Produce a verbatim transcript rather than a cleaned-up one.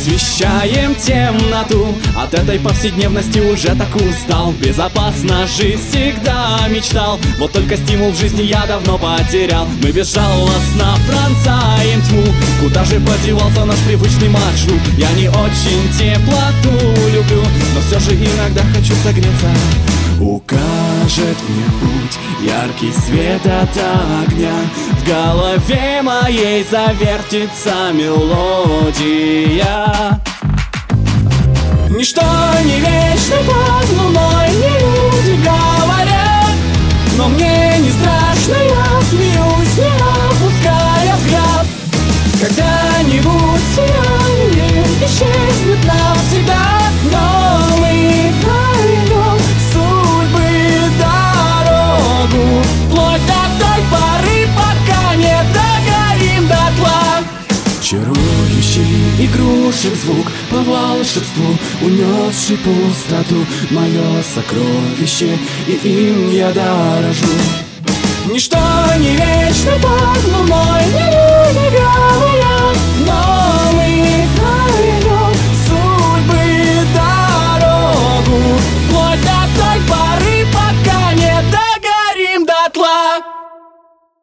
освещаем темноту. От этой повседневности уже так устал. Безопасно жить всегда мечтал. Вот только стимул в жизни я давно потерял. Мы безжалостно пронзаем тьму. Куда же подевался наш привычный маршрут? Я не очень теплоту люблю, но все же иногда хочу согреться. Укажет мне путь яркий свет от огня. В голове моей завертится мелодия. Ничто не вечно под луной, мне люди говорят, но мне не страшно, я смеюсь, не опуская взгляд. Когда-нибудь сияние исчезнет навсегда, но мы пройдем судьбы дорогу вплоть до той поры, пока не догорим дотла. Чарующий игрушек звук по волшебству, унесший пустоту, мое сокровище, и им я дорожу. Ничто не вечно под луной, не люди говорят,